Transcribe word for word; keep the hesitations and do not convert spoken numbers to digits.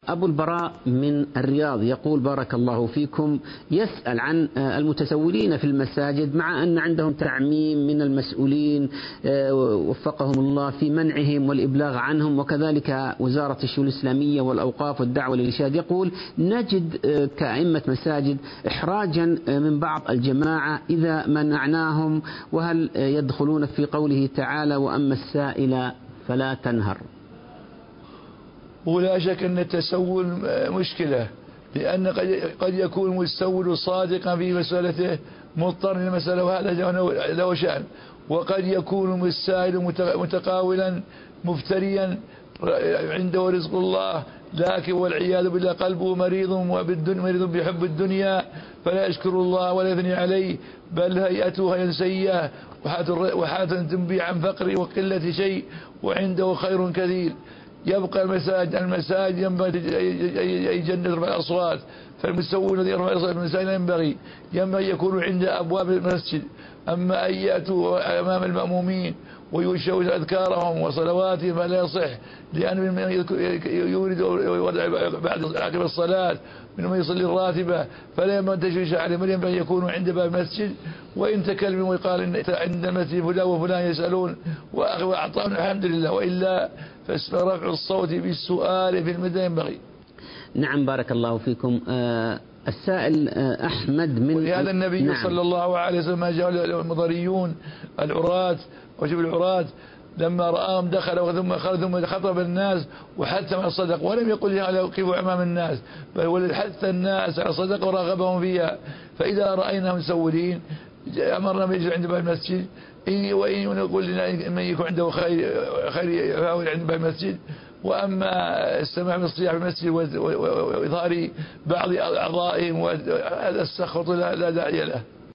أبو البراء من الرياض يقول: بارك الله فيكم، يسأل عن المتسولين في المساجد مع أن عندهم تعميم من المسؤولين وفقهم الله في منعهم والإبلاغ عنهم، وكذلك وزارة الشؤون الإسلامية والأوقاف والدعوة والإرشاد. يقول: نجد كأئمة مساجد إحراجا من بعض الجماعة إذا منعناهم، وهل يدخلون في قوله تعالى: وأما السائل فلا تنهر؟ ولا شك أن التسول مشكلة، لأن قد يكون المتسول صادقا في مسألته مضطر للمسألة وهذا له شأن، وقد يكون السائل متقاولا مفتريا عنده رزق الله، لكن والعياذ بالله قلبه مريض مريض بحب الدنيا فلا يشكر الله ولا يثني عليه، بل هيئته هيئة وحالة تنبي عن فقر وقلة شيء وعنده خير كثير. يبقى المساجد المساجد ينبغي يجند رفع الأصوات، فالمستوون الذي يرفع الأصوات المساجد ينبغي ينبغي يكونوا عند أبواب المسجد. أما أن يأتوا أمام المأمومين ويشوش أذكارهم وصلواتهم فلا يصح، لأن يورد بعد عقب الصلاة من يصلي الراتبة فلا ينبغي تشويش عليهم، بل ينبغي يكونوا عند باب المسجد. وإن تكلموا ويقال إن عند المسجد فلان وفلان يسألون وأعطاهم الحمد لله، وإلا فرفع الصوت بالسؤال في المدى ينبغي. نعم بارك الله فيكم. آه السائل آه أحمد من ولهذا النبي نعم. صلى الله عليه وسلم جاء المضريون العراة وجب العراة لما رآهم دخلوا ثم خرج ثم خطب الناس وحث على الصدق، ولم يقل لهم وقفوا أمام الناس، بل حث الناس على الصدق ورغبهم فيها. فإذا رأيناهم مسولين أمرنا بيجوا عند باب المسجد، وإن نقول لنا من يكون عنده خير خير يحاول عند باب المسجد. وأما السماع بالصياح في المسجد وإظهار بعض أعضائهم وهذا السخط لا داعي له.